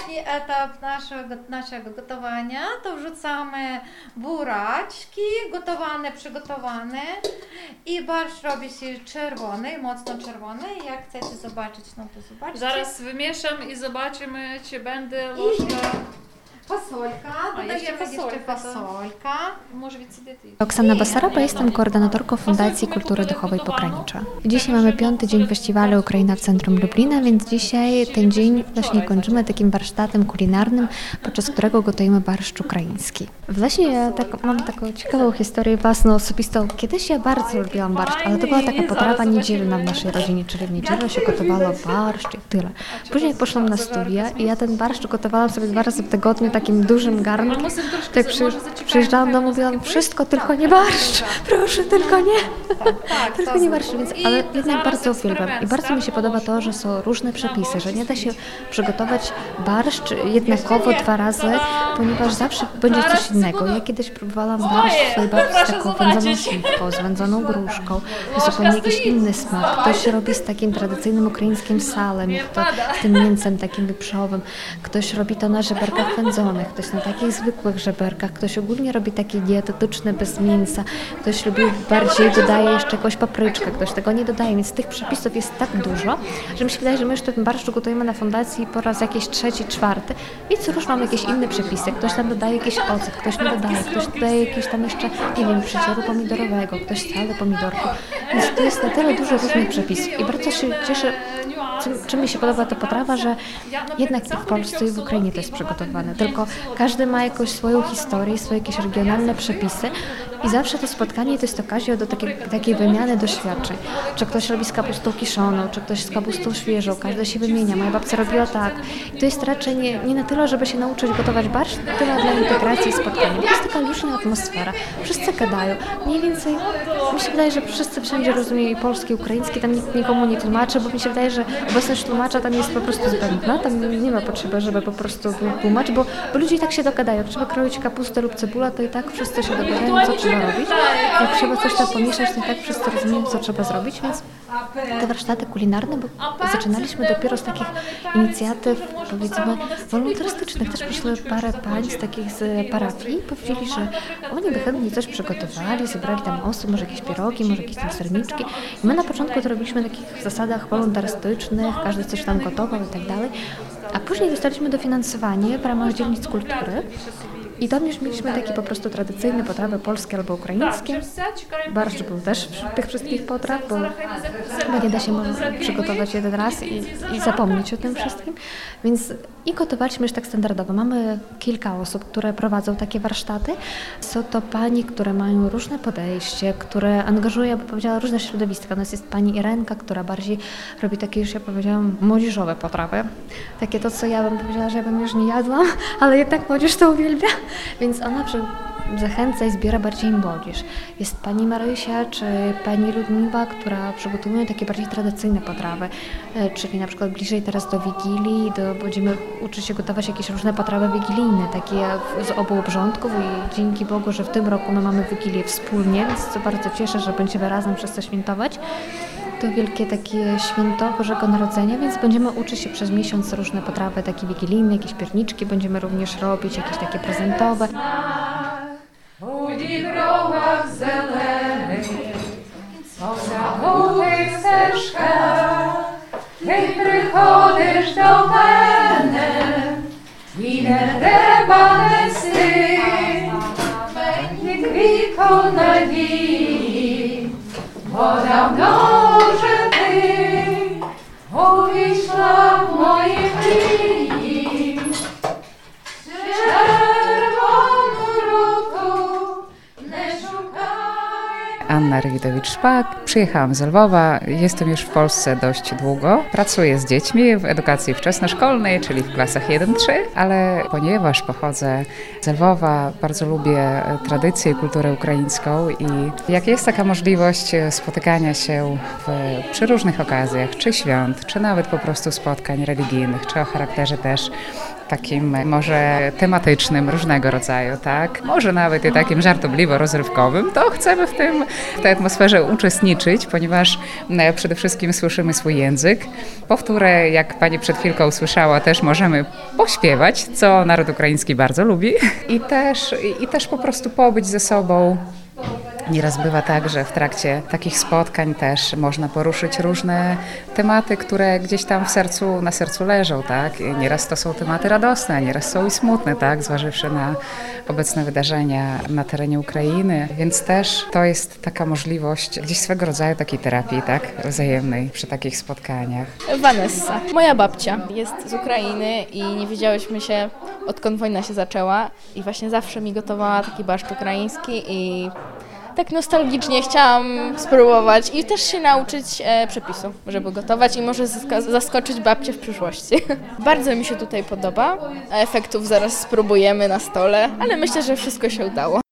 Ostatni etap naszego gotowania to wrzucamy buraczki przygotowane i barszcz robi się czerwony, mocno czerwony. Jak chcecie zobaczyć, no to zobaczcie. Zaraz wymieszam i zobaczymy, czy będzie ложka. Fasolka, dodajemy jeszcze fasolka. Może być sobie Oksana Basaraba, jestem koordynatorką Fundacji Kultury Duchowej Pogranicza. Dzisiaj mamy 5. dzień festiwalu Ukraina w centrum Lublina, więc dzisiaj ten dzień właśnie kończymy takim warsztatem kulinarnym, podczas którego gotujemy barszcz ukraiński. Właśnie ja mam taką ciekawą historię własną, osobistą. Kiedyś ja bardzo lubiłam barszcz, ale to była taka potrawa niedzielna w naszej rodzinie, czyli w niedzielę się gotowało barszcz i tyle. Później poszłam na studia i ja ten barszcz gotowałam sobie 2 razy w tygodniu, takim dużym garnkiem. Tak przyjeżdżałam do domu, mówiłam, wszystko, tylko nie barszcz, proszę, tylko nie. Tylko nie barszcz, więc, ale jednak bardzo uwielbiam. I bardzo mi się podoba to, że są różne przepisy, że nie da się przygotować barszcz jednakowo 2 razy, ponieważ zawsze będzie coś innego. Ja kiedyś próbowałam barszcz w swojej babci z taką wędzoną śliwką, z wędzoną gruszką, zupełnie jakiś inny smak. Ktoś robi z takim tradycyjnym ukraińskim salem, z tym mięsem takim wieprzowym. Ktoś robi to na żeberkach wędzonych, ktoś na takich zwykłych żeberkach, ktoś ogólnie robi takie dietetyczne bez mięsa, ktoś lubi bardziej, dodaje jeszcze jakąś papryczkę, ktoś tego nie dodaje, więc tych przepisów jest tak dużo, że mi się wydaje, że my już ten barszcz gotujemy na fundacji po raz jakiś 3., 4. i co rusz mamy jakieś inne przepisy, ktoś tam dodaje jakiś ocet, ktoś nie dodaje, ktoś dodaje jakieś tam jeszcze, nie wiem, przecieru pomidorowego, ktoś sale pomidorki, więc to jest na tyle dużo różnych przepisów i bardzo się cieszę, czym mi się podoba ta potrawa, że jednak i w Polsce i w Ukrainie to jest przygotowane, tylko każdy ma jakąś swoją historię, swoje jakieś regionalne przepisy i zawsze to spotkanie to jest okazja do takiej wymiany doświadczeń. Czy ktoś robi z kapustą kiszoną, czy ktoś z kapustą świeżą, każdy się wymienia. Moja babcia robiła tak. I to jest raczej nie na tyle, żeby się nauczyć gotować barszcz, tyle dla integracji i spotkania. To jest taka luźna atmosfera. Wszyscy gadają. Mniej więcej mi się wydaje, że wszyscy wszędzie rozumieją i polski, i ukraiński, tam nikt nikomu nie tłumaczy, bo mi się wydaje, że obecność tłumacza tam jest po prostu zbędna, tam nie ma potrzeby, żeby po prostu tłumacz, bo ludzie i tak się dogadają. Jak trzeba kroić kapustę lub cebulę, to i tak wszyscy się dogadają, co trzeba robić. Jak trzeba coś tam pomieszać, to i tak wszyscy rozumieją, co trzeba zrobić, więc te warsztaty kulinarne, bo zaczynaliśmy dopiero z takich inicjatyw, powiedzmy, wolontarystycznych. Też przyszły parę pań z parafii i powiedzieli, że oni by chętnie coś przygotowali, zebrali tam osób, może jakieś pierogi, może jakieś tam serniczki. I my na początku to robiliśmy na takich zasadach wolontarystycznych, każdy coś tam gotował i tak dalej. A później dostaliśmy dofinansowanie w ramach dzielnic kultury. I tam już mieliśmy takie po prostu tradycyjne potrawy polskie albo ukraińskie. Barszcz był też wśród tych wszystkich potraw, bo chyba nie da się przygotować jeden raz i zapomnieć o tym wszystkim. Więc i gotowaliśmy już tak standardowo. Mamy kilka osób, które prowadzą takie warsztaty. Są to panie, które mają różne podejście, które angażują, bo powiedziała, różne środowiska. U nas jest pani Irenka, która bardziej robi takie, już ja powiedziałam, młodzieżowe potrawy. Takie to, co ja bym powiedziała, że ja bym już nie jadłam, ale jednak młodzież to uwielbia. Więc ona zachęca i zbiera bardziej młodzież. Jest pani Marysia czy pani Ludmiła, która przygotowują takie bardziej tradycyjne potrawy, czyli na przykład bliżej teraz do Wigilii, będziemy uczyć się gotować jakieś różne potrawy wigilijne, takie z obu obrządków i dzięki Bogu, że w tym roku my mamy Wigilię wspólnie, więc co bardzo cieszę, że będziemy razem wszyscy świętować. To wielkie takie święto Bożego Narodzenia, więc będziemy uczyć się przez miesiąc różne potrawy takie wigilijne, jakieś pierniczki będziemy również robić, jakieś takie prezentowe. У дібровах зелених, по забутих стежках, ти приходиш до мене, і не треба нести, під віком надії, бо давно вже ти увійшла в мої мрії. Anna Rywidowicz-Szpak. Przyjechałam z Lwowa, jestem już w Polsce dość długo. Pracuję z dziećmi w edukacji wczesnoszkolnej, czyli w klasach 1-3, ale ponieważ pochodzę z Lwowa, bardzo lubię tradycję i kulturę ukraińską i jak jest taka możliwość spotykania się przy różnych okazjach, czy świąt, czy nawet po prostu spotkań religijnych, czy o charakterze też takim może tematycznym, różnego rodzaju, tak? Może nawet i takim żartobliwo-rozrywkowym, to chcemy w tej atmosferze uczestniczyć, ponieważ przede wszystkim słyszymy swój język. Powtórę, jak pani przed chwilką usłyszała, też możemy pośpiewać, co naród ukraiński bardzo lubi i też po prostu pobyć ze sobą. Nieraz bywa tak, że w trakcie takich spotkań też można poruszyć różne tematy, które gdzieś tam na sercu leżą, tak? I nieraz to są tematy radosne, a nieraz są i smutne, tak? Zważywszy na obecne wydarzenia na terenie Ukrainy, więc też to jest taka możliwość gdzieś swego rodzaju takiej terapii, tak? Wzajemnej przy takich spotkaniach. Vanessa, moja babcia jest z Ukrainy i nie widziałyśmy się, odkąd wojna się zaczęła i właśnie zawsze mi gotowała taki barszcz ukraiński i tak nostalgicznie chciałam spróbować i też się nauczyć przepisu, żeby gotować i może zaskoczyć babcię w przyszłości. Bardzo mi się tutaj podoba, a efektów zaraz spróbujemy na stole, ale myślę, że wszystko się udało.